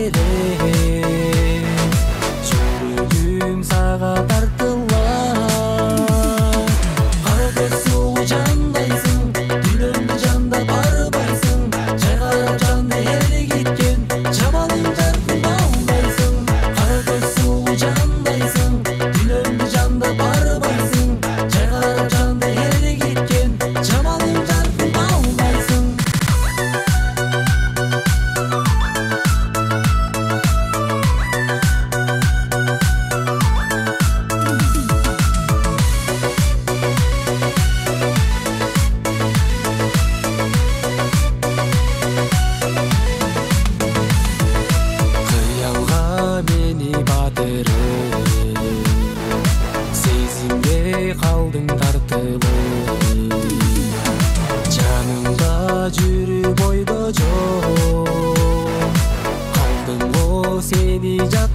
берем, жүрөгүм сага тартылат. Кара көз сулуу жандайсың, дүйнөмдү жандап барбайсың, жайгап жанды эргиткен жаманың жаркын албайсың. Кара көз сулуу жандайсың, дүйнөмдү жандап барбайсың, жайгап жанды эргиткен жаманың жаркын албайсың. Кыялга мени батырып, сезимге калдың тартылып. Жанымда жүрүп ойдо жок, калдың го сени